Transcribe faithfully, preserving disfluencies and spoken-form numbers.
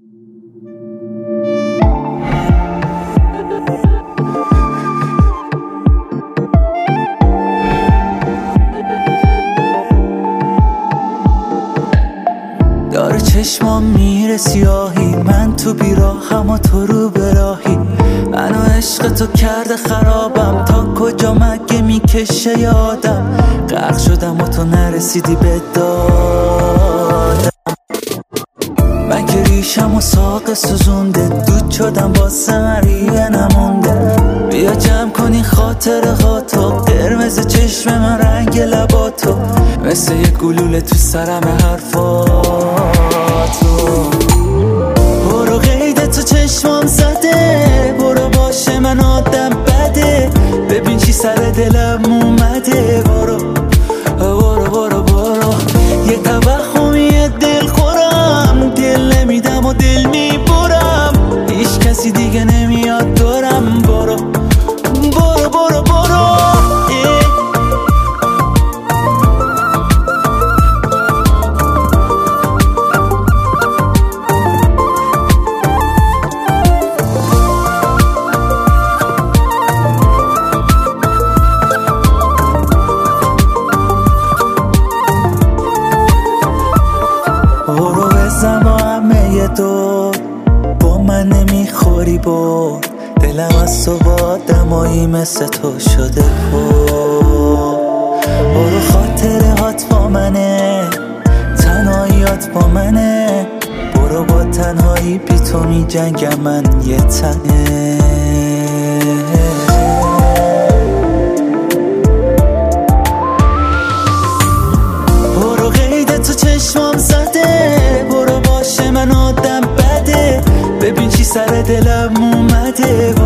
داره چشمام میره سیاهی، من تو بیراهم و تو رو براهی. منو عشق تو کرده خرابم، تا کجا مگه میکشه یادم. غرق شدم و تو نرسیدی به دادم. من که ریشم و ساق سوزونده، دود شدم واسه مریه نمونده. بیا جمع کنی خاطره هاتو، قرمز چشم من رنگ لباتو، مثل یه گلوله تو سرم حرفاتو. برو قید تو چشمام زده، برو باشه من آدم بده، ببین چی سر دلم اومده. برو برو برو برو، یه توهمیه دل خورم، دل نمیدم و دل میبرم، هیچ کسی دیگه نمیاد دورم. برو برو برو برو برو بزن با همه دور، با من نمیخوری بر، دلم از تو با دمایی مثل تو شده پر. برو خاطره هات با منه، تنهاییات با منه، برو با تنهایی بی تو می جنگم من یه تنه. برو قید تو چشمام زده، برو باشه من آدم بده، ببین چی سر دلم اومده.